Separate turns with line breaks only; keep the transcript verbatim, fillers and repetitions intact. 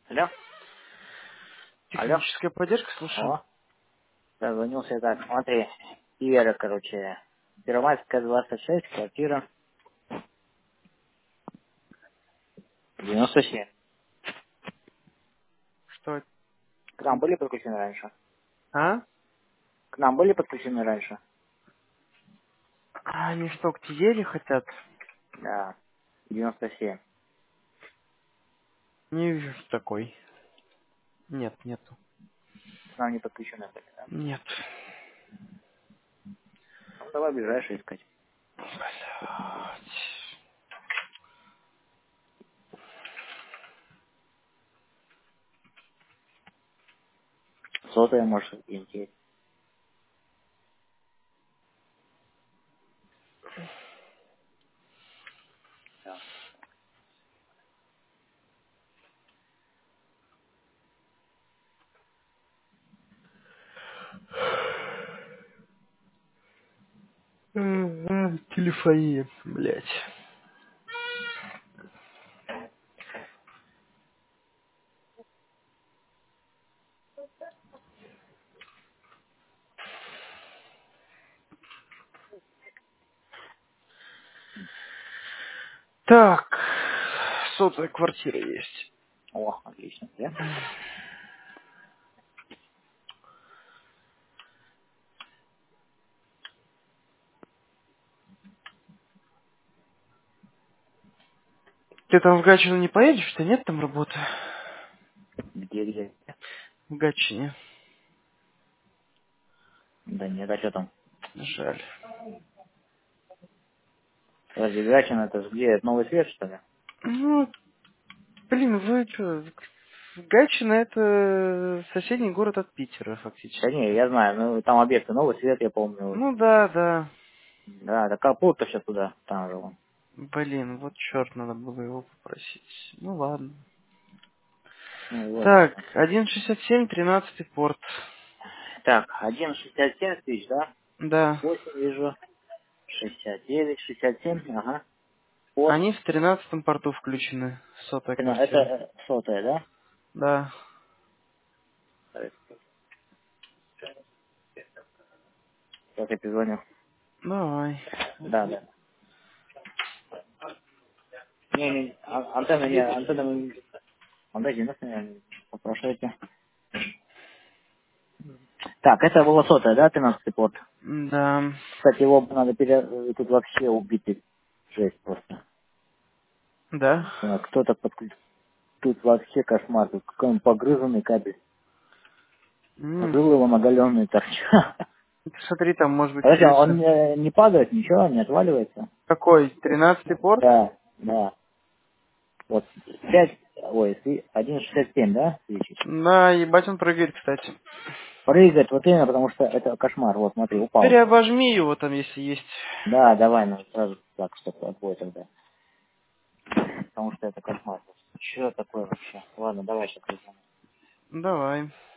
Алло? Алло?
Техническая поддержка, слушаю.
О, дозвонился так. Смотри, Ивера, короче, Первомайская, двадцать шесть, квартира девяносто семь.
Что?
К нам были подключены раньше?
А?
К нам были подключены раньше?
А, они что, к Тиеле хотят?
Да, девяносто семь.
Не вижу что такой. Нет, нету.
К нам не подключены были, да?
Нет.
Ну, давай ближайшие искать.
Блядь.
Сотая, может, где-нибудь есть. Да.
Ага, телефония, блядь. Так, сотая квартира есть.
О, отлично, да?
Ты там в Гатчину не поедешь? Что нет там работы?
Где, где?
В Гатчине.
Да нет, а что там?
Жаль.
Подожди, Грачин, это же где? Это Новый Свет, что ли?
Ну, блин, вы что? Гатчина это соседний город от Питера,
Да
фактически.
не, я знаю, ну там объекты Новый Свет, я помню.
Ну да, да.
Да, так капут-то сейчас туда, там же он.
Блин, вот черт, надо было его попросить. Ну ладно.
Ну вот.
Так, один шестьдесят семь, тринадцатый порт.
Так, один шестьдесят семь тысяч, да?
Да.
восемь вижу. шестьдесят девять, шестьдесят семь, ага. Порт.
Они в тринадцатом порту включены. Сотая
Это
квартира.
э, сотая, да?
Да.
Сейчас я перезвоню.
Давай.
Да, да. Не, не, а- антенна не, антенна, магазин, наверное, попрошайте. Так, это была сотая, да, тринадцатый порт?
Да.
Кстати, его бы надо пере... э, тут вообще убитый. Жесть просто.
Да.
А, кто-то подключил. Тут вообще кошмар. Тут какой-нибудь погрызанный кабель.
М.
Жил его нагаленный торча.
Ты смотри, там может быть
Подожди, а
плюсы.
он э, не падает, ничего, не отваливается?
Какой? Тринадцатый порт?
Да, да. Вот пять, ой, один шестьдесят семь, да, свечи?
Да, ебать он прыгает, кстати.
Прыгает вот именно, потому что это кошмар. Вот, смотри, упал.
Переобожми его там, если есть.
Да, давай, ну сразу так, чтобы отбой тогда. Потому что это кошмар. Что такое вообще? Ладно, давай сейчас.
Давай.